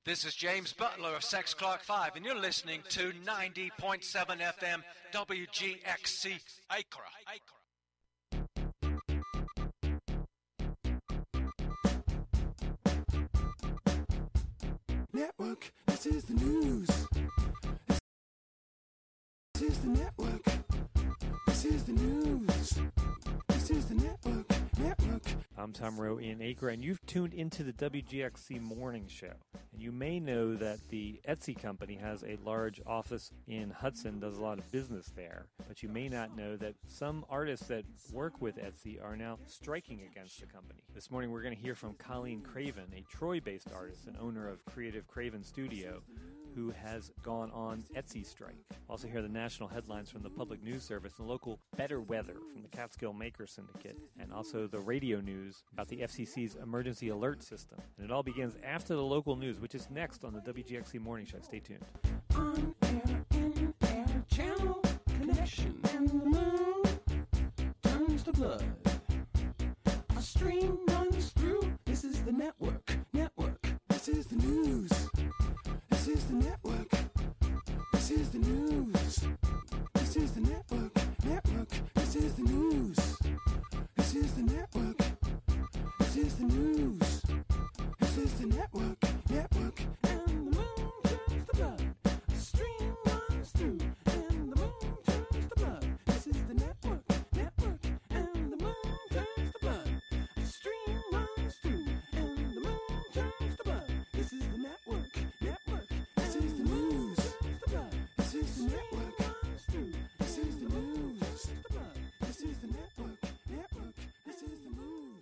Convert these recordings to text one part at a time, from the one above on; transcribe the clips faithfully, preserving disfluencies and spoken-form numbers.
This is James Butler of Sex Clark five, and you're listening to ninety point seven F M W G X C Accra. Network, this is the news. This is the network. This is the news. This is the network. Network. I'm Tom Rowe in Accra, and you've tuned into the W G X C Morning Show. And you may know that the Etsy company has a large office in Hudson, does a lot of business there. But you may not know that some artists that work with Etsy are now striking against the company. This morning we're going to hear from Colleen Craven, a Troy-based artist and owner of Creative Craven Studio, who has gone on Etsy strike. Also hear the national headlines from the Public News Service and local Better Weather from the Catskill Maker Syndicate, and also the radio news about the F C C's emergency alert system. And it all begins after the local news, which is next on the W G X C Morning Show. Stay tuned. On air, in air, channel connection, and the moon turns to blood. A stream runs through. This is the network. Network. This is the news. This is the network. This is the news. This is the network. Network. This is the news. This is the network. This is the news. This is the network. Network. And the moon turns to blood. A stream runs through. And the moon turns to blood. This is the network. Network. And the moon turns to blood. A stream runs through. And the moon turns to blood. This is the network. Network. This is the news. This is the network. This is the news. This is the network. Network. This is the news.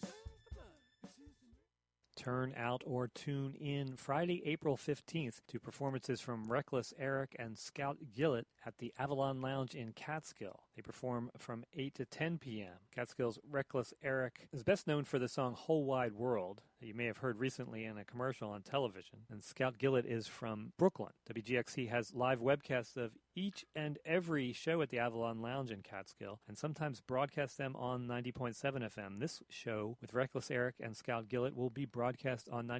Turn out or tune in Friday, April fifteenth to performances from Reckless Eric and Scout Gillett at the Avalon Lounge in Catskill. They perform from eight to ten p.m. Catskill's Reckless Eric is best known for the song Whole Wide World that you may have heard recently in a commercial on television. And Scout Gillett is from Brooklyn. W G X C has live webcasts of each and every show at the Avalon Lounge in Catskill, and sometimes broadcast them on ninety point seven F M. This show with Reckless Eric and Scout Gillett will be broadcast on